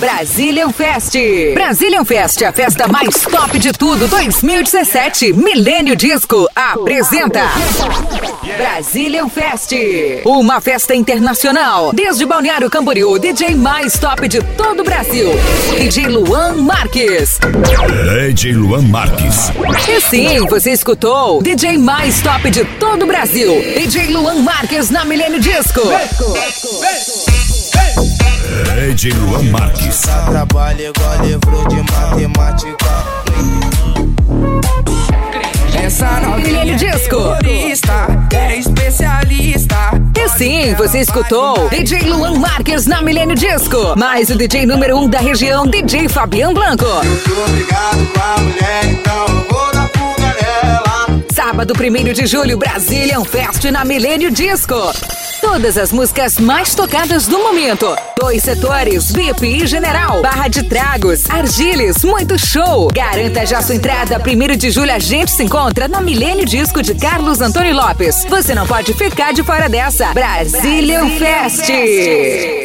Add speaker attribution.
Speaker 1: Brazilian Fest. Brazilian Fest, a festa mais top de tudo 2017. Milênio Disco apresenta Brazilian Fest. Uma festa internacional. Desde Balneário Camboriú, DJ mais top de todo o Brasil. DJ Luan Marques.
Speaker 2: DJ Luan Marques.
Speaker 1: E sim, você escutou. DJ mais top de todo o Brasil. DJ Luan Marques na Milênio Disco.
Speaker 2: DJ Luan Marques.
Speaker 3: Trabalho igual livro de matemática. Essa
Speaker 1: Milênio Disco.
Speaker 3: É especialista.
Speaker 1: E sim, você escutou DJ Luan Marques na Milênio Disco. Mais o DJ número 1 da região, DJ Fabian Blanco.
Speaker 3: Eu obrigado pra mulher, então eu vou dar fuga nela.
Speaker 1: Sábado 1º de julho, Brazilian Fest na Milênio Disco. Todas as músicas mais tocadas do momento. 2 setores, VIP e General. Barra de Tragos, Argiles, muito show. Garanta já sua entrada. 1º de julho a gente se encontra na Milênio Disco de Carlos Antônio Lopes. Você não pode ficar de fora dessa. Brazilian Fest.